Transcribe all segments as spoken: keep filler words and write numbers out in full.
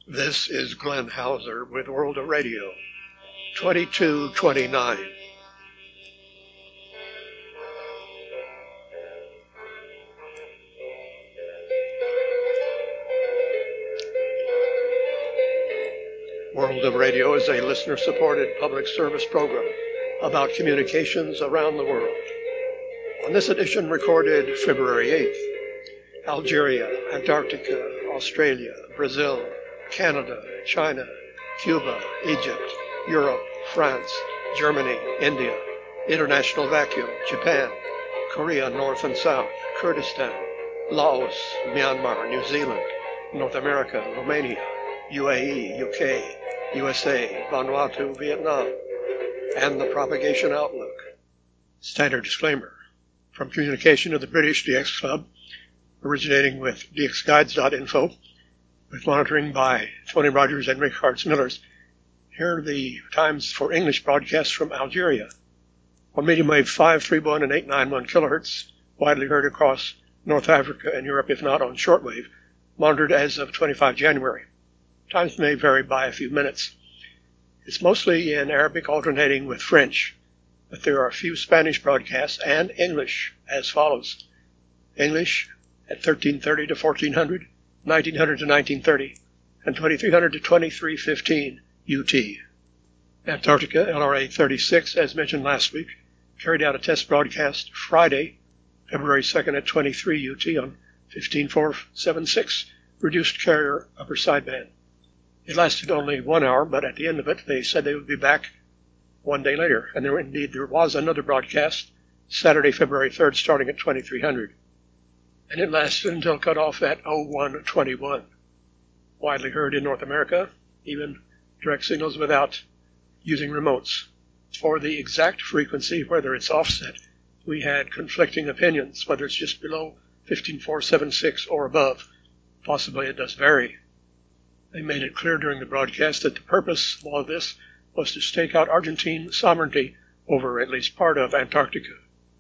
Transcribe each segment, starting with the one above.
This is Glenn Hauser with World of Radio, twenty-two twenty-nine. World of Radio is a listener-supported public service program about communications around the world. On this edition, recorded February eighth, Algeria, Antarctica, Australia, Brazil, Canada, China, Cuba, Egypt, Europe, France, Germany, India, International Vacuum, Japan, Korea North and South, Kurdistan, Laos, Myanmar, New Zealand, North America, Romania, U A E, U K, U S A, Vanuatu, Vietnam, and the Propagation Outlook. Standard disclaimer. From communication of the British D X Club, originating with d x guides dot info, with monitoring by Tony Rogers and Rick Hartz-Millers. Here are the times for English broadcasts from Algeria. On medium wave five thirty-one and eight ninety-one kilohertz, widely heard across North Africa and Europe, if not on shortwave, monitored as of the twenty-fifth of January. Times may vary by a few minutes. It's mostly in Arabic alternating with French, but there are a few Spanish broadcasts and English as follows. English at thirteen thirty to fourteen hundred, nineteen hundred to nineteen thirty, and twenty-three hundred to twenty-three fifteen U T. Antarctica, L R A thirty-six, as mentioned last week, carried out a test broadcast Friday, February second at twenty-three U T on fifteen four seventy-six, reduced carrier upper sideband. It lasted only one hour, but at the end of it, they said they would be back one day later. And there indeed there was another broadcast, Saturday, February third, starting at twenty-three hundred. And it lasted until cut off at oh one twenty-one. Widely heard in North America, even direct signals without using remotes. For the exact frequency, whether it's offset, we had conflicting opinions, whether it's just below fifteen four seventy-six or above. Possibly it does vary. They made it clear during the broadcast that the purpose of all this was to stake out Argentine sovereignty over at least part of Antarctica.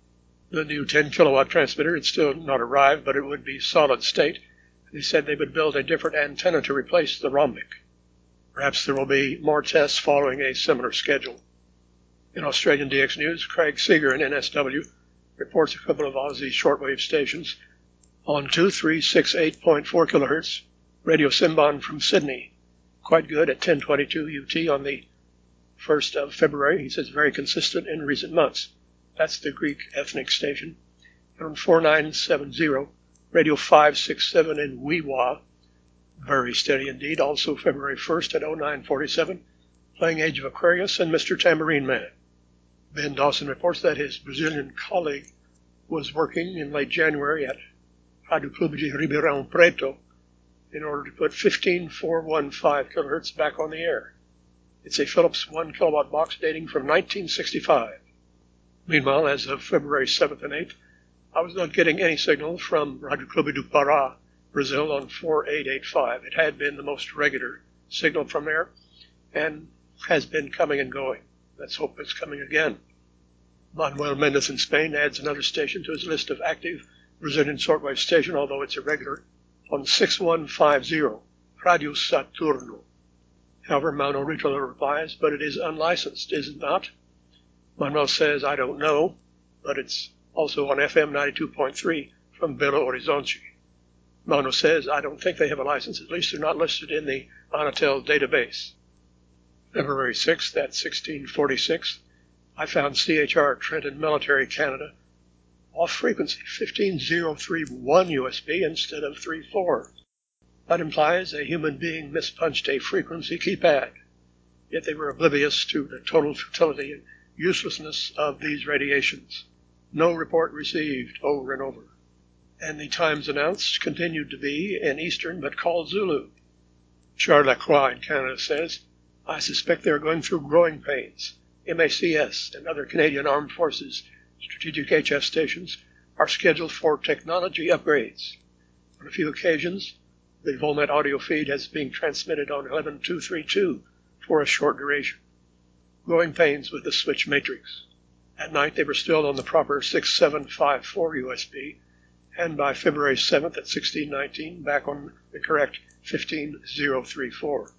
The new ten kilowatt transmitter had still not arrived, but it would be solid state. They said they would build a different antenna to replace the rhombic. Perhaps there will be more tests following a similar schedule. In Australian D X News, Craig Seeger in N S W reports a couple of Aussie shortwave stations on two three six eight point four kilohertz, Radio Simbon from Sydney, quite good at ten twenty-two U T on the first of February. He says very consistent in recent months. That's the Greek ethnic station. And on four nine seven zero, Radio five sixty-seven in Wiwa, very steady indeed, also February first at oh nine forty-seven, playing Age of Aquarius and Mister Tambourine Man. Ben Dawson reports that his Brazilian colleague was working in late January at Rádio Clube de Ribeirão Preto in order to put fifteen four fifteen kilohertz back on the air. It's a Philips one kilowatt box dating from nineteen sixty-five. Meanwhile, as of February seventh and eighth, I was not getting any signal from Rádio Clube do Pará, Brazil, on four eight eight five. It had been the most regular signal from there and has been coming and going. Let's hope it's coming again. Manuel Mendes in Spain adds another station to his list of active Brazilian shortwave station, although it's irregular, on six one five zero, Radio Saturno. However, Mano Ritola replies, but it is unlicensed, is it not? Manuel says, I don't know, but it's also on F M ninety-two point three from Belo Horizonte. Mano says, I don't think they have a license, at least they're not listed in the Anatel database. February sixth at sixteen forty-six, I found C H R Trenton Military Canada off frequency fifteen oh thirty-one U S B instead of thirty-four. That implies a human being mispunched a frequency keypad. Yet they were oblivious to the total futility and uselessness of these radiations. No report received over and over. And the times announced continued to be in Eastern but called Zulu. Charles Lacroix in Canada says, I suspect they are going through growing pains. M A C S and other Canadian Armed Forces strategic H F stations are scheduled for technology upgrades. On a few occasions, the Volnet audio feed has been transmitted on eleven two thirty-two for a short duration. Growing pains with the switch matrix. At night, they were still on the proper six seven five four U S B, and by February seventh at sixteen nineteen, back on the correct fifteen thousand thirty-four.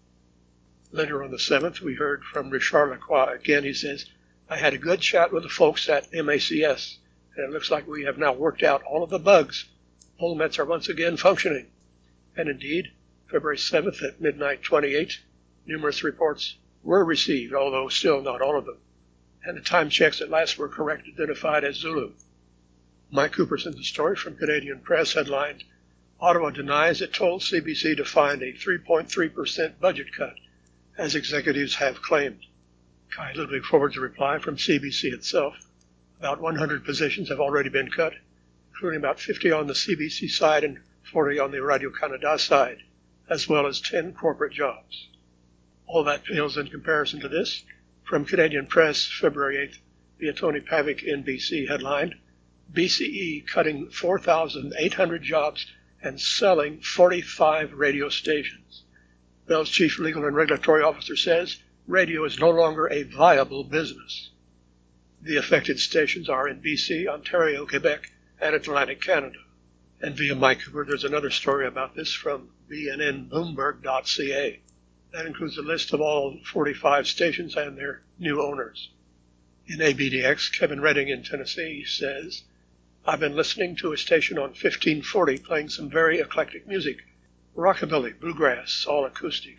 Later on the seventh, we heard from Richard Lacroix again. He says, I had a good chat with the folks at M A C S, and it looks like we have now worked out all of the bugs. Volmets are once again functioning. And indeed, February seventh at midnight twenty-eight, numerous reports were received, although still not all of them. And the time checks at last were correct, identified as Zulu. Mike Cooper sent the story from Canadian Press, headlined, Ottawa denies it told C B C to find a three point three percent budget cut, as executives have claimed. Kai Ludwig forwards a reply from C B C itself. About one hundred positions have already been cut, including about fifty on the C B C side and forty on the Radio-Canada side, as well as ten corporate jobs. All that pales in comparison to this. From Canadian Press, February eighth, via Tony Pavic in B C, headlined, B C E cutting four thousand eight hundred jobs and selling forty-five radio stations. Bell's chief legal and regulatory officer says radio is no longer a viable business. The affected stations are in B C, Ontario, Quebec, and Atlantic Canada. And via Mike Cooper, there's another story about this from B N N Bloomberg dot C A. That includes a list of all forty-five stations and their new owners. In A B D X, Kevin Redding in Tennessee says, I've been listening to a station on fifteen forty playing some very eclectic music. Rockabilly, bluegrass, all acoustic.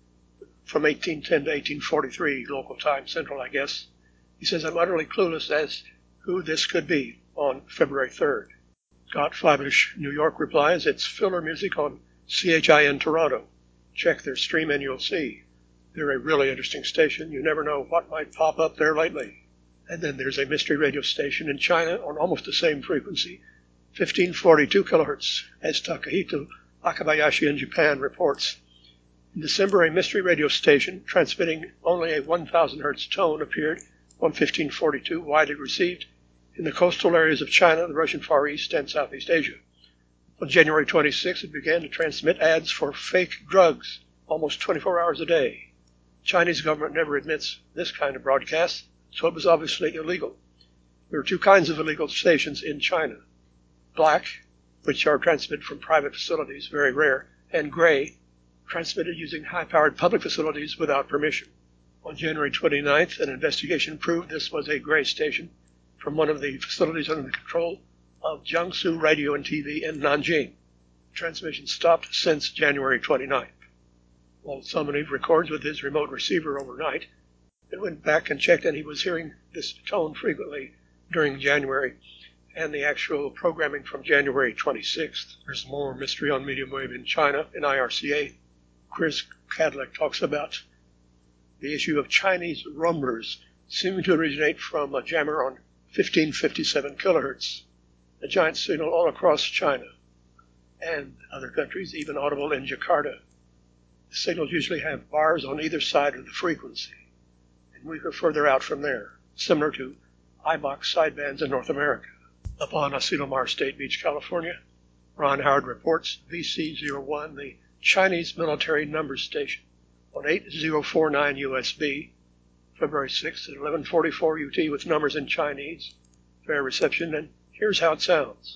From eighteen ten to eighteen forty-three, local time, central, I guess. He says, I'm utterly clueless as who this could be on February third. Scott Flabish, New York, replies, it's filler music on C H I N Toronto. Check their stream and you'll see. They're a really interesting station. You never know what might pop up there lately. And then there's a mystery radio station in China on almost the same frequency, fifteen forty-two kilohertz, as Takahito Akabayashi in Japan reports. In December, a mystery radio station transmitting only a one thousand hertz tone appeared on fifteen forty-two, widely received in the coastal areas of China, the Russian Far East, and Southeast Asia. On January twenty-sixth, it began to transmit ads for fake drugs almost twenty-four hours a day. The Chinese government never admits this kind of broadcast, so it was obviously illegal. There are two kinds of illegal stations in China. Black, which are transmitted from private facilities, very rare, and gray, transmitted using high-powered public facilities without permission. On January twenty-ninth, an investigation proved this was a gray station from one of the facilities under the control of Jiangsu Radio and T V in Nanjing. Transmission stopped since January twenty-ninth. Walt Summoneve records with his remote receiver overnight and went back and checked, and he was hearing this tone frequently during January and the actual programming from January twenty-sixth. There's more mystery on medium wave in China in I R C A. Chris Cadillac talks about the issue of Chinese rumblers seeming to originate from a jammer on fifteen fifty-seven kilohertz, a giant signal all across China and other countries, even audible in Jakarta. The signals usually have bars on either side of the frequency, and we go further out from there, similar to I BOX sidebands in North America. Upon Asilomar State Beach, California, Ron Howard reports V C zero one, the Chinese military number station, on eight thousand forty-nine U S B, February sixth at eleven forty-four U T with numbers in Chinese. Fair reception, and here's how it sounds.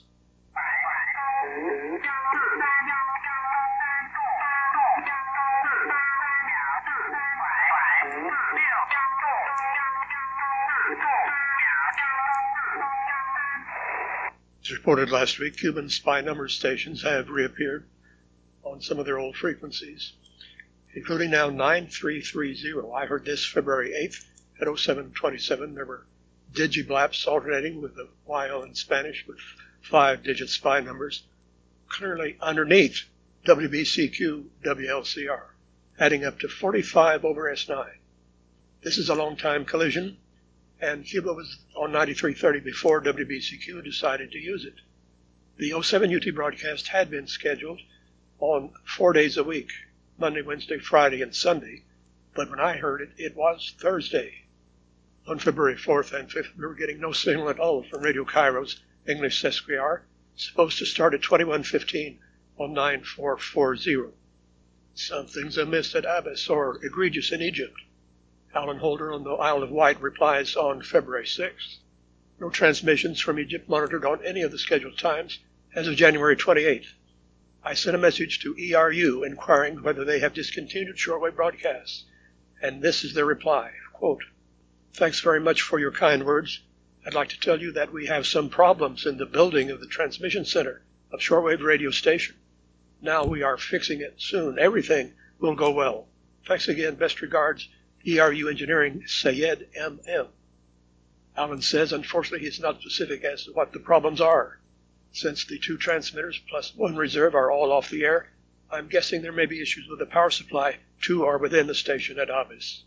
As reported last week, Cuban spy number stations have reappeared on some of their old frequencies, including now nine three three zero. I heard this February eighth at oh seven twenty-seven. There were digiblaps alternating with the Y L in Spanish with five-digit spy numbers, clearly underneath W B C Q W L C R, adding up to forty-five over S nine. This is a long-time collision, and Cuba was on ninety-three thirty before W B C Q decided to use it. The oh seven U T broadcast had been scheduled on four days a week, Monday, Wednesday, Friday, and Sunday, but when I heard it, it was Thursday. On February fourth and fifth, we were getting no signal at all from Radio Cairo's English Sesquiar, supposed to start at twenty-one fifteen on nine four four zero. Something's amiss at Abyss, or egregious in Egypt. Alan Holder on the Isle of Wight replies on February sixth. No transmissions from Egypt monitored on any of the scheduled times As of January twenty-eighth, I sent a message to E R U inquiring whether they have discontinued shortwave broadcasts, and this is their reply, quote, "Thanks very much for your kind words. I'd like to tell you that we have some problems in the building of the transmission center of shortwave radio station. Now we are fixing it soon. Everything will go well. Thanks again. Best regards, E R U Engineering, Sayed M M" Allen says, unfortunately, he's not specific as to what the problems are. Since the two transmitters plus one reserve are all off the air, I'm guessing there may be issues with the power supply. Two are within the station at Avis.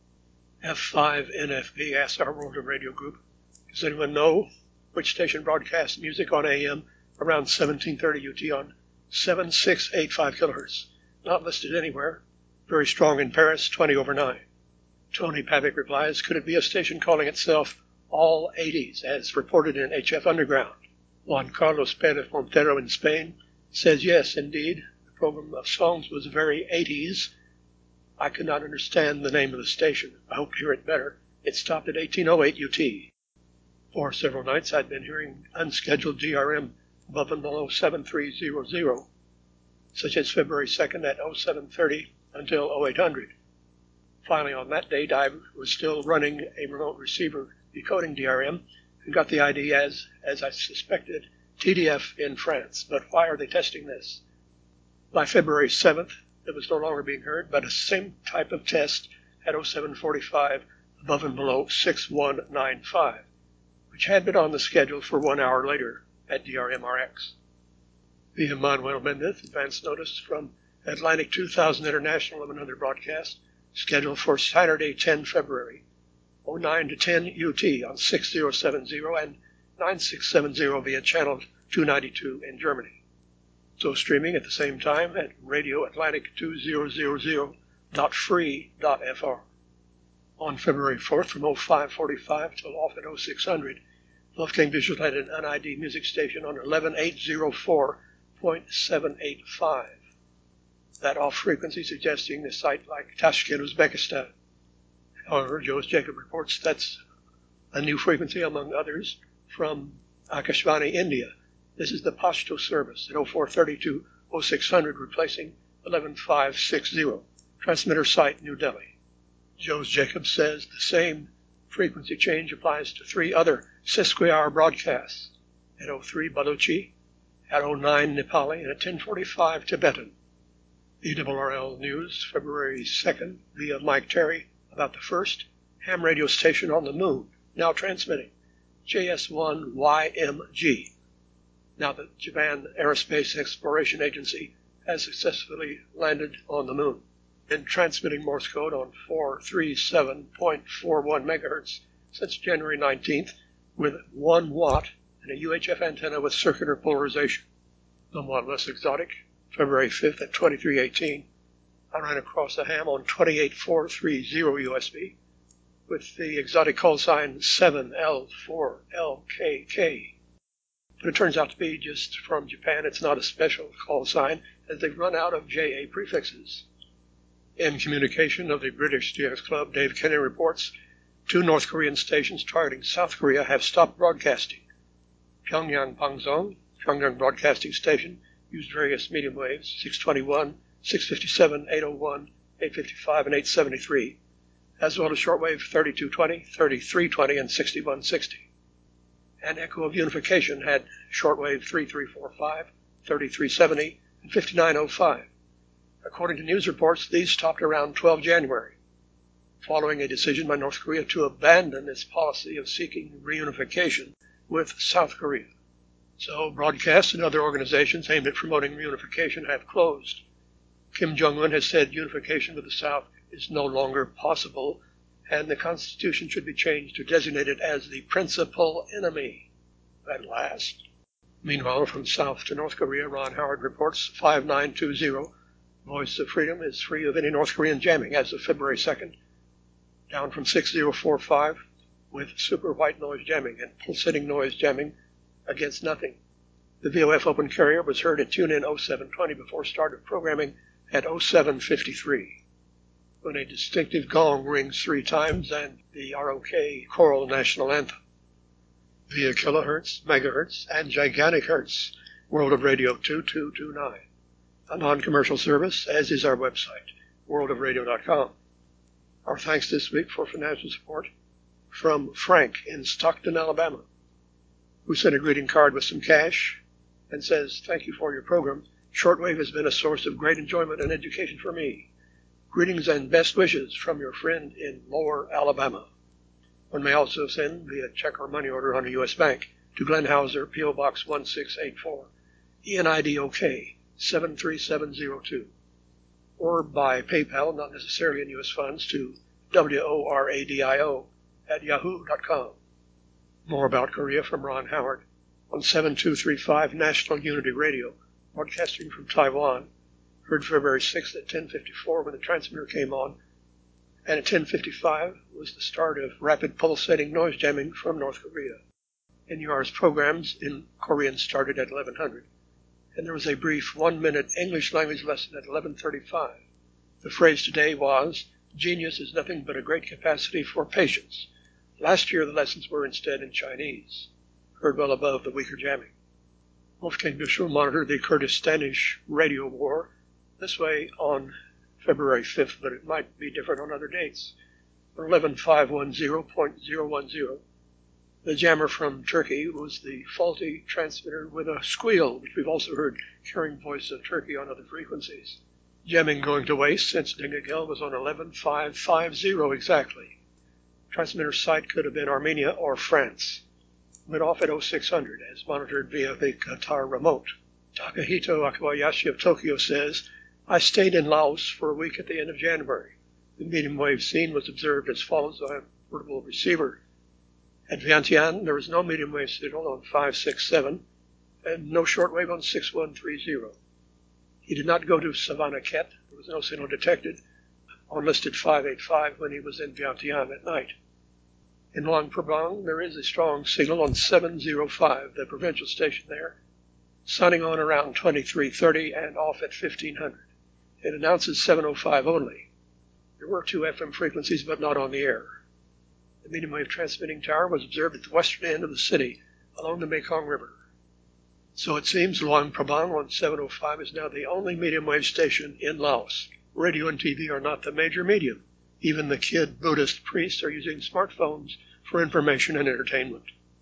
F five N F B asked our World of Radio group, "Does anyone know which station broadcasts music on A M around seventeen thirty U T on seven six eight five kilohertz? Not listed anywhere. Very strong in Paris, twenty over nine. Tony Pavic replies, "Could it be a station calling itself All eighties, as reported in H F Underground?" Juan Carlos Perez Montero in Spain says, "Yes, indeed. The program of songs was very eighties. I could not understand the name of the station. I hope to hear it better. It stopped at eighteen oh eight U T. For several nights I'd been hearing unscheduled D R M above and below seven three zero zero, such as February second at oh seven thirty until oh eight hundred. Finally, on that date, I was still running a remote receiver decoding D R M and got the I D as, as I suspected, T D F in France. But why are they testing this? By February seventh, it was no longer being heard, but a same type of test at oh seven forty-five above and below six one nine five, which had been on the schedule for one hour later at D R M R X. Via Manuel Mendez, advance notice from Atlantic two thousand International of another broadcast scheduled for Saturday, the tenth of February, oh nine to ten U T on six oh seven oh and nine six seven oh via channel two ninety-two in Germany. So streaming at the same time at Radio Atlantic two thousand dot free dot F R. On February fourth from oh five forty-five till off at oh six hundred, Wolfgang Visual had an N I D music station on eleven eight oh four point seven eight five. That off frequency suggesting a site like Tashkent, Uzbekistan. However, Joost Jacob reports that's a new frequency, among others, from Akashvani, India. This is the Pashto service at oh four thirty to oh six hundred, replacing eleven five sixty. Transmitter site, New Delhi. Joost Jacob says the same frequency change applies to three other sesquihour broadcasts at oh three Baluchi, at oh nine Nepali, and at ten forty-five Tibetan. E R R L News, February second, via Mike Terry, about the first ham radio station on the moon, now transmitting, J S one Y M G. Now that Japan Aerospace Exploration Agency has successfully landed on the moon and transmitting Morse code on four thirty-seven point four one megahertz since January nineteenth with one watt and a U H F antenna with circular polarization. Somewhat less exotic, February fifth at twenty-three eighteen, I ran across a ham on twenty-eight four thirty U S B with the exotic call sign seven L four L K K. But it turns out to be just from Japan. It's not a special call sign, as they've run out of J A prefixes. In communication of the British D X Club, Dave Kenny reports two North Korean stations targeting South Korea have stopped broadcasting. Pyongyang Pangzong, Pyongyang Broadcasting Station, used various medium waves, six twenty-one, six fifty-seven, eight oh one, eight fifty-five, and eight seventy-three, as well as shortwave thirty-two twenty, thirty-three twenty, and sixty-one sixty. And Echo of Unification had shortwave thirty-three forty-five, thirty-three seventy, and fifty-nine oh five. According to news reports, these stopped around the twelfth of January, following a decision by North Korea to abandon its policy of seeking reunification with South Korea. So broadcasts and other organizations aimed at promoting reunification have closed. Kim Jong-un has said unification with the South is no longer possible, and the Constitution should be changed to designate it as the principal enemy. At last. Meanwhile, from South to North Korea, Ron Howard reports five nine two zero. Voice of Freedom is free of any North Korean jamming as of February second, down from six oh four five with super white noise jamming and pulsating noise jamming against nothing. The V O F open carrier was heard at tune-in oh seven twenty before start of programming at oh seven fifty-three, when a distinctive gong rings three times and the R O K choral national anthem. Via kilohertz, megahertz, and gigantic hertz, World of Radio two two two nine, a non-commercial service, as is our website, world of radio dot com. Our thanks this week for financial support from Frank in Stockton, Alabama, who sent a greeting card with some cash and says, "Thank you for your program. Shortwave has been a source of great enjoyment and education for me. Greetings and best wishes from your friend in Lower Alabama." One may also send via check or money order on a U S bank to Glenn Hauser, P O. Box one six eight four, E N I D O K seven three seven zero two, or by PayPal, not necessarily in U S funds, to W O R A D I O at yahoo dot com. More about Korea from Ron Howard on seven two three five National Unity Radio, broadcasting from Taiwan. Heard February sixth at ten fifty-four when the transmitter came on, and at ten fifty-five was the start of rapid pulsating noise jamming from North Korea. N U R's programs in Korean started at eleven hundred, and there was a brief one-minute English language lesson at eleven thirty-five. The phrase today was, "Genius is nothing but a great capacity for patience." Last year the lessons were instead in Chinese, heard well above the weaker jamming. Wolfgang Büschel monitored the Kurdistanish radio war this way on February fifth, but it might be different on other dates. eleven five one zero point zero one zero. The jammer from Turkey was the faulty transmitter with a squeal, which we've also heard carrying voice of Turkey on other frequencies. Jamming going to waste since Dingagel was on eleven five five zero exactly. Transmitter site could have been Armenia or France. Went off at oh six hundred as monitored via the Qatar remote. Takahito Akawayashi of Tokyo says, "I stayed in Laos for a week at the end of January. The medium wave scene was observed as follows on a portable receiver. At Vientiane, there was no medium wave signal on five six seven and no shortwave on six one three zero. He did not go to Savannah Ket. There was no signal detected on listed five eight five when he was in Vientiane at night. In Luang Prabang, there is a strong signal on seven oh five, the provincial station there, sounding on around twenty-three thirty and off at fifteen hundred. It announces seven oh five only. There were two F M frequencies, but not on the air. The medium wave transmitting tower was observed at the western end of the city, along the Mekong River. So it seems Luang Prabang on seven oh five is now the only medium wave station in Laos. Radio and T V are not the major medium. Even the kid Buddhist priests are using smartphones for information and entertainment.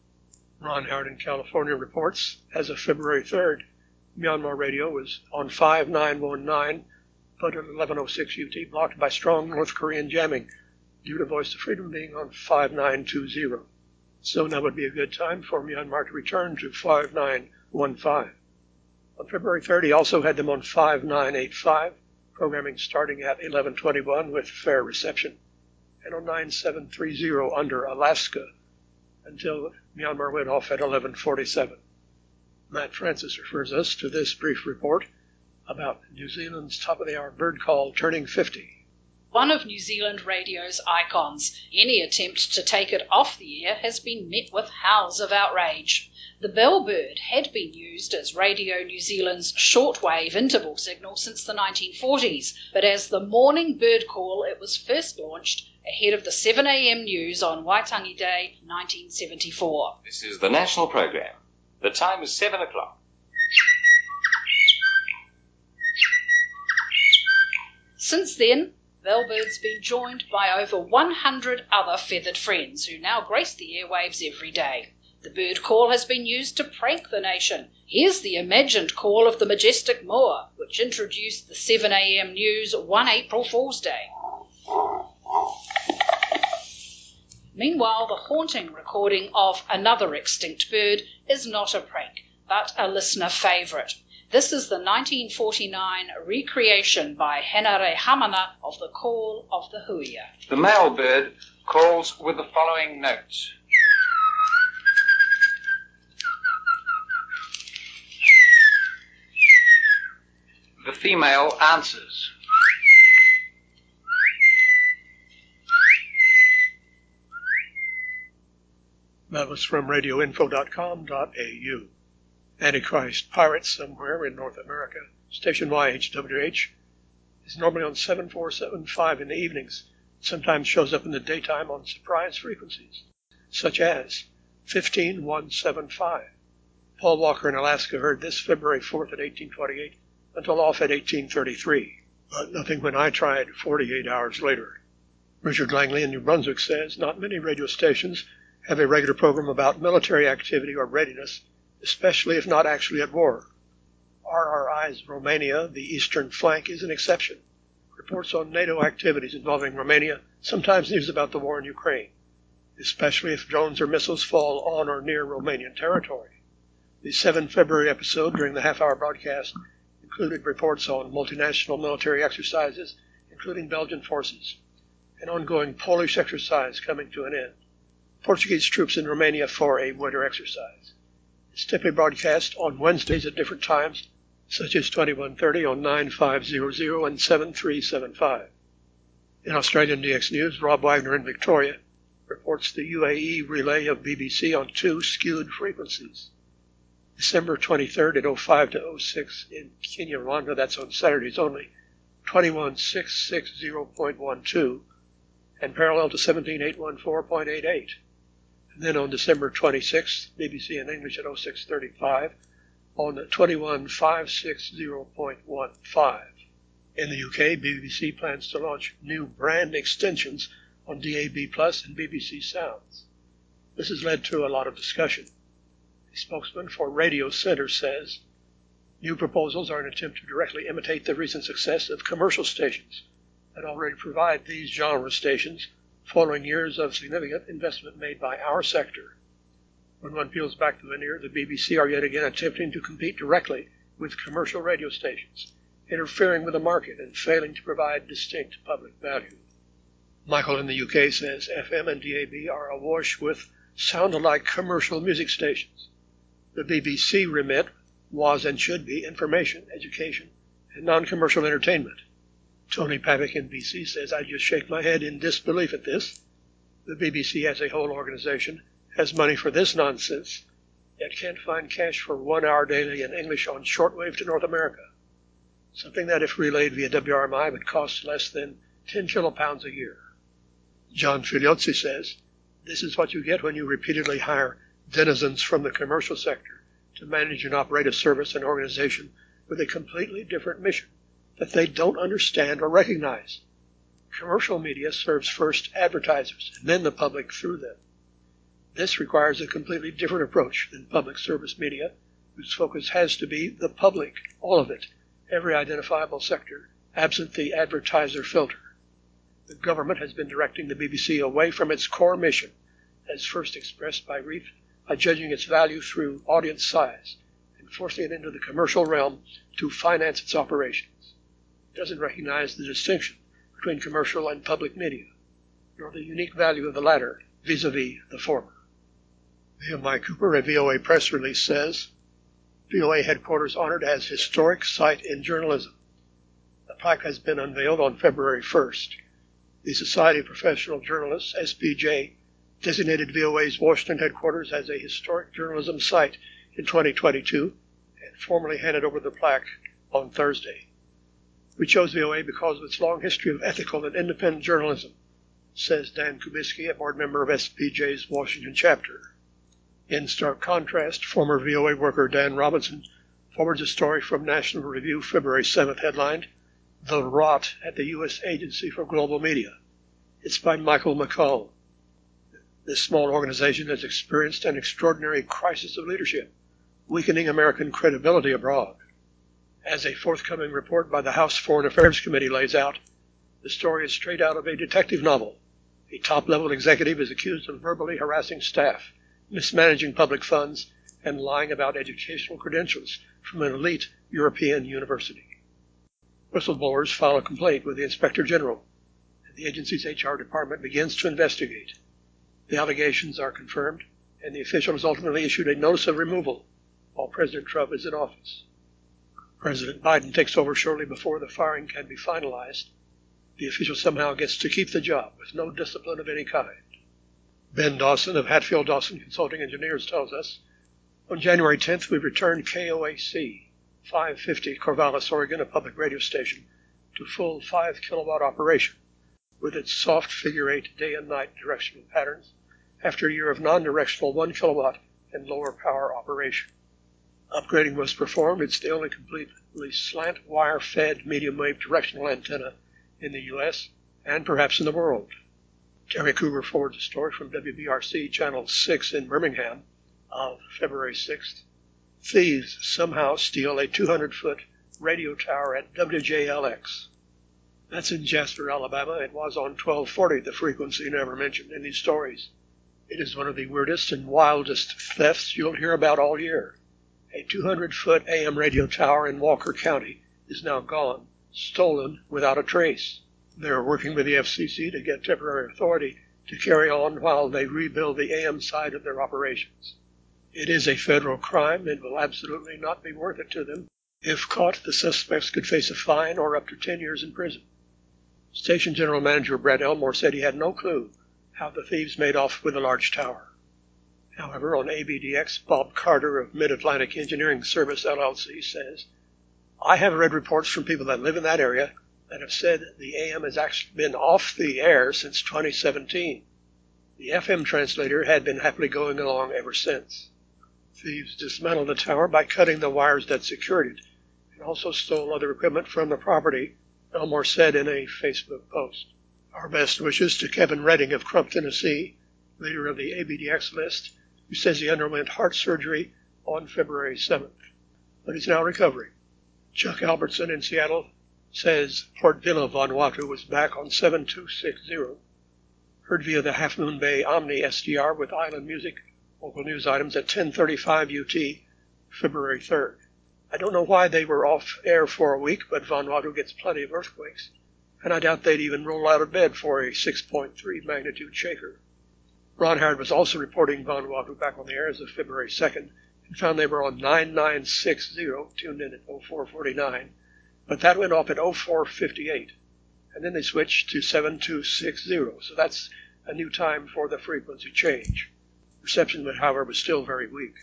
Ron Howard in California reports, as of February third, Myanmar radio was on five nine one nine, but at eleven oh six U T blocked by strong North Korean jamming, due to Voice of Freedom being on five nine two zero. So now would be a good time for Myanmar to return to five nine one five. On February third, he also had them on five nine eight five, programming starting at eleven twenty-one with fair reception, and on nine seven three zero under Alaska, until Myanmar went off at eleven forty-seven. Matt Francis refers us to this brief report about New Zealand's top-of-the-hour bird call turning fifty. One of New Zealand radio's icons. Any attempt to take it off the air has been met with howls of outrage. The bellbird had been used as Radio New Zealand's shortwave interval signal since the nineteen forties, but as the morning bird call it was first launched ahead of the seven a.m. news on Waitangi Day nineteen seventy-four. This is the national programme. The time is seven o'clock. Since then, Bellbird's been joined by over one hundred other feathered friends who now grace the airwaves every day. The bird call has been used to prank the nation. Here's the imagined call of the majestic moa, which introduced the seven a.m. news one April Fool's Day. Meanwhile, the haunting recording of another extinct bird is not a prank, but a listener favourite. This is the nineteen forty-nine recreation by Henare Hamana of the call of the huia. The male bird calls with the following notes. The female answers. That was from radio info dot com dot a u. Antichrist Pirates somewhere in North America, station Y H W H, is normally on seven four seven five in the evenings. It sometimes shows up in the daytime on surprise frequencies, such as fifteen one seven five. Paul Walker in Alaska heard this February fourth at eighteen twenty-eight until off at eighteen thirty-three, but nothing when I tried forty-eight hours later. Richard Langley in New Brunswick says not many radio stations have a regular program about military activity or readiness, especially if not actually at war. R R I's Romania, the eastern flank, is an exception. Reports on NATO activities involving Romania, sometimes news about the war in Ukraine, especially if drones or missiles fall on or near Romanian territory. The seventh of February episode during the half-hour broadcast included reports on multinational military exercises, including Belgian forces, an ongoing Polish exercise coming to an end, Portuguese troops in Romania for a winter exercise. It's typically broadcast on Wednesdays at different times, such as twenty-one thirty on nine five hundred and seven three seven five. In Australian D X News, Rob Wagner in Victoria reports the U A E relay of B B C on two skewed frequencies. December twenty-third at oh five to oh six in Kenya, Rwanda, that's on Saturdays only, twenty-one six sixty point one two, and parallel to seventeen eight fourteen point eight eight. And then on December twenty-sixth, B B C in English at oh six thirty-five on twenty-one five sixty point one five. In the U K, B B C plans to launch new brand extensions on D A B plus and B B C Sounds. This has led to a lot of discussion. A spokesman for Radio Centre says, new proposals are an attempt to directly imitate the recent success of commercial stations that already provide these genre stations following years of significant investment made by our sector. When one peels back the veneer, the B B C are yet again attempting to compete directly with commercial radio stations, interfering with the market and failing to provide distinct public value. Michael in the U K says F M and D A B are awash with sound-alike commercial music stations. The B B C remit was and should be information, education, and non-commercial entertainment. Tony Pavick in B C says, I just shake my head in disbelief at this. The B B C as a whole organization has money for this nonsense, yet can't find cash for one hour daily in English on shortwave to North America, something that if relayed via W R M I would cost less than ten kilopounds a year. John Filiozzi says, this is what you get when you repeatedly hire denizens from the commercial sector to manage and operate a service and organization with a completely different mission that they don't understand or recognize. Commercial media serves first advertisers and then the public through them. This requires a completely different approach than public service media, whose focus has to be the public, all of it, every identifiable sector, absent the advertiser filter. The government has been directing the B B C away from its core mission, as first expressed by Reef, by judging its value through audience size and forcing it into the commercial realm to finance its operations. It doesn't recognize the distinction between commercial and public media, nor the unique value of the latter vis-a-vis the former. Via Mike Cooper, a V O A press release says, V O A headquarters honored as historic site in journalism. The plaque has been unveiled on February first. The Society of Professional Journalists, S P J, designated V O A's Washington headquarters as a historic journalism site in twenty twenty-two and formally handed over the plaque on Thursday. We chose V O A because of its long history of ethical and independent journalism, says Dan Kubisky, a board member of S P J's Washington chapter. In stark contrast, former V O A worker Dan Robinson forwards a story from National Review, February seventh, headlined, The Rot at the U S Agency for Global Media. It's by Michael McCall. This small organization has experienced an extraordinary crisis of leadership, weakening American credibility abroad. As a forthcoming report by the House Foreign Affairs Committee lays out, the story is straight out of a detective novel. A top-level executive is accused of verbally harassing staff, mismanaging public funds, and lying about educational credentials from an elite European university. Whistleblowers file a complaint with the Inspector General, and the agency's H R department begins to investigate. The allegations are confirmed, and the official has ultimately issued a notice of removal while President Trump is in office. President Biden takes over shortly before the firing can be finalized. The official somehow gets to keep the job with no discipline of any kind. Ben Dawson of Hatfield Dawson Consulting Engineers tells us, on January tenth, we returned K O A C, five fifty Corvallis, Oregon, a public radio station, to full five kilowatt operation with its soft figure eight day and night directional patterns after a year of non-directional one kilowatt and lower power operation. Upgrading was performed. It's the only completely slant wire-fed medium-wave directional antenna in the U S and perhaps in the world. Terry Cooper forwards a story from W B R C Channel six in Birmingham of February sixth. Thieves somehow steal a two hundred foot radio tower at W J L X. That's in Jasper, Alabama. It was on twelve forty, the frequency never mentioned in these stories. It is one of the weirdest and wildest thefts you'll hear about all year. A two hundred foot A M radio tower in Walker County is now gone, stolen without a trace. They're working with the F C C to get temporary authority to carry on while they rebuild the A M side of their operations. It is a federal crime and will absolutely not be worth it to them. If caught, the suspects could face a fine or up to ten years in prison. Station General Manager Brett Elmore said he had no clue how the thieves made off with a large tower. However, on A B D X, Bob Carter of Mid-Atlantic Engineering Service, L L C, says, I have read reports from people that live in that area that have said the A M has actually been off the air since twenty seventeen. The F M translator had been happily going along ever since. Thieves dismantled the tower by cutting the wires that secured it and also stole other equipment from the property, Elmore said in a Facebook post. Our best wishes to Kevin Redding of Crump, Tennessee, leader of the A B D X list, who says he underwent heart surgery on February seventh, but is now recovering. Chuck Albertson in Seattle says Port Vila, Vanuatu was back on seven two six zero. Heard via the Half Moon Bay Omni S D R with Island Music, local news items at ten thirty-five U T, February third. I don't know why they were off air for a week, but Vanuatu gets plenty of earthquakes, and I doubt they'd even roll out of bed for a six point three magnitude shaker. Ron Howard was also reporting Vanuatu back on the air as of February second and found they were on nine nine six zero, tuned in at oh four forty-nine, but that went off at oh four fifty-eight, and then they switched to seven two six zero, so that's a new time for the frequency change. Reception, however, was still very weak.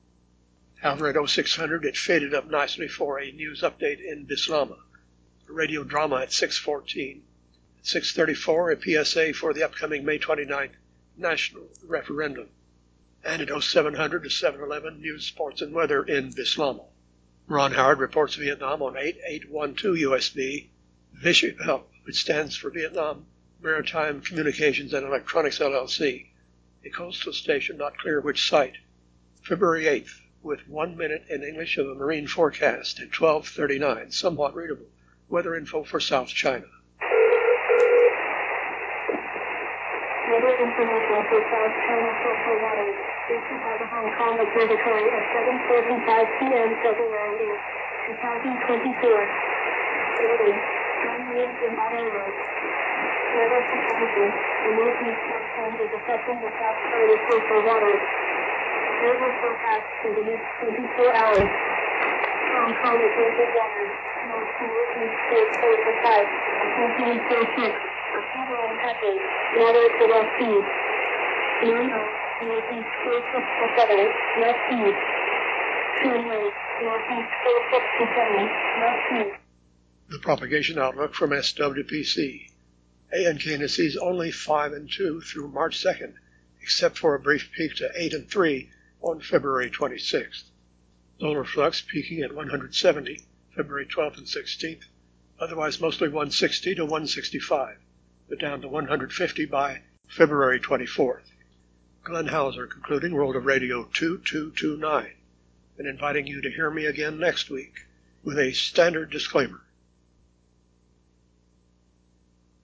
However, at oh six hundred, it faded up nicely for a news update in Bislama, a radio drama at six fourteen. At six thirty-four, a P S A for the upcoming May twenty-ninth national referendum. And at oh seven hundred to seven eleven, news, sports, and weather in Bislama. Ron Howard reports Vietnam on eight eight one two U S B, VISHEL, which stands for Vietnam Maritime Communications and Electronics L L C, a coastal station not clear which site. February eighth, with one minute in English of a marine forecast at twelve thirty-nine, somewhat readable. Weather info for South China. Weather information for South China coastal waters issued by the Hong Kong Observatory at seven forty-five p.m. February eighth, twenty twenty-four. Early, strong winds and moderate lows. Weather forecasting, the northeast monsoon is affecting the South China coastal waters. Weather forecast for the next twenty-four hours. Hong Kong Atlantic waters, north to northeast state four for five, fourteen four six. Several patches, moderate to west speed. North, northeast four six to seven, west speed. Turn northeast four six to seven, west speed. The propagation outlook from S W P C. A N K N S is only five and two through March second, except for a brief peak to eight and three on February twenty-sixth. Solar flux peaking at one hundred seventy, February twelfth and sixteenth, otherwise mostly one sixty to one sixty-five. But down to one hundred fifty by February twenty-fourth. Glenn Hauser concluding World of Radio two two two nine and inviting you to hear me again next week with a standard disclaimer.